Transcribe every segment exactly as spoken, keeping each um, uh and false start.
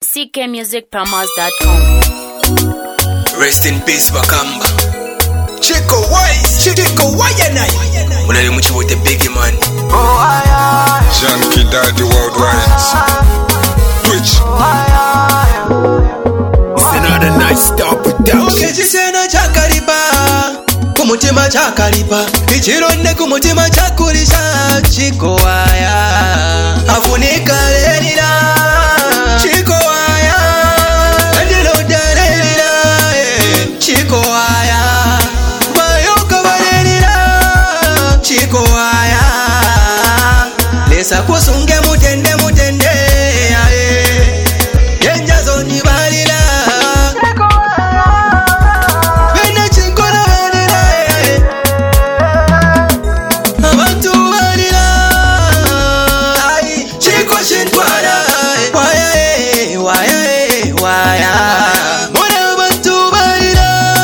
c k music promos dot com. Rest in peace Bakamba. Chico Wise, Chico Wayanai. Unali muchi with the big man. Oh I Jean Kidadi Worldwide. Twitch. It's another night star production. Okay, chisena chakariba. Kumutima chakariba. Ichironde kumutima chakurisha. Chico Waya. Afunika lelila. Chico Waya. Andilo dalelila. Chico Waya. Mayoka valelila. Chico Waya. Lesa kusunge mutende mutende. Yenja zoni valila. Vene chingona valila. Abantu valila. Chico shintwala. Waya waya waya. Mwana abantu valila.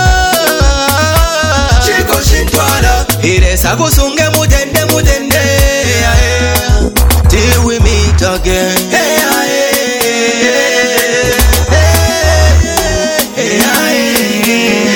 Chico shintwala. Ilesa kusunge mutende mutende. Till we meet again. Hey, hey, hey, hey,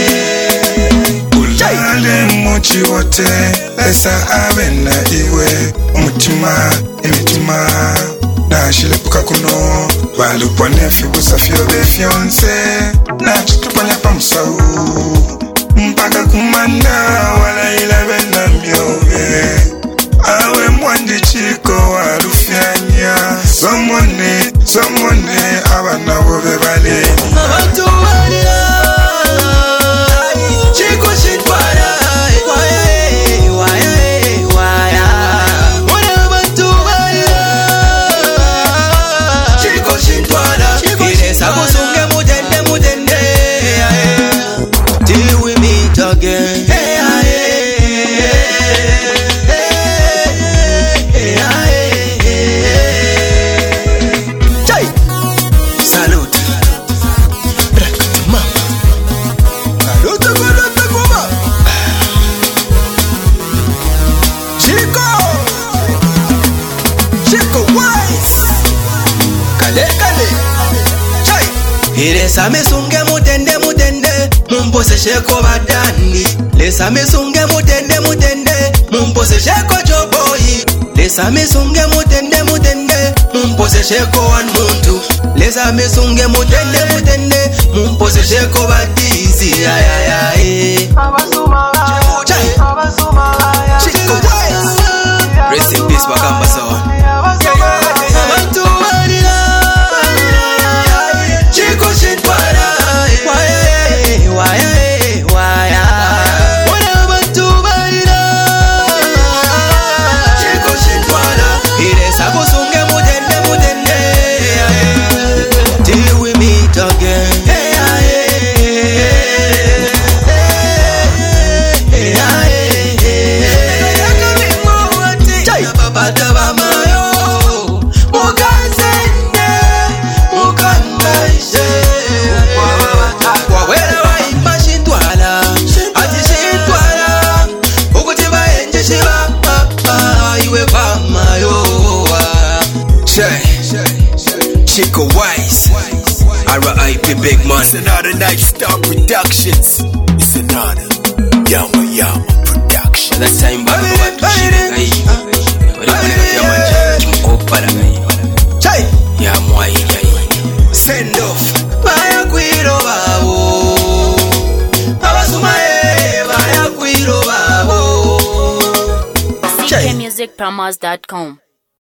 Ulale muchi wote lesa awe na iwe umutima imitima na shilepuka kuno balupwa nefi busafio befyonse na chitupanya pa msau mpaka kumanda wala ilawe na myowe awe mwandi chiko warufyanya somone somone abana bobe bale abantu valila. Chico shintwala. Waya waya waya. Mwana abantu valila. Chico shintwala. Ilesa kusunge mutende mutende. Till we meet again. Hey, hey, hey, hey, hey. Chai. Salute. Mama. Salute, salute, mama. Chico. Chico Wise. Kale kale. Chai. Ilesa mesunge mutende mutende. Mumpose sheko badani. Lesa mesunge mutende mutende. Mumpose sheko joboyi. Lesa mesunge mutende mutende. Mumpose sheko wan muntu. Lesa mesunge mutende mutende. Mumpose sheko badizi. Ay ay ay. Chai. Chico Wise. Rest in peace Bakamba son. Abantu valila. Chico shintwala. Waya waya waya. Mwana abantu valila. Chico shintwala. Ilesa kusunge mutende mutende. Till we meet again. Hey, hey, hey, hey, hey. Chai. Babata mayo. Mukazende. Mukangaise. Wawele wa ima shintwala. Ati shintwala. Ukuti baenje shiba. Iwe kwa mayo. Chai. Chico Wise. R I P Big Man. It's another night star productions. It's another Yama Yama production. That time back over to Shire Gai. Wali kone Yama Jam. Opala Gai. Chai. Yama Gai. Send off. Baya kwiro babo. Abasumaye baya kwiro babo. c k music promos dot com.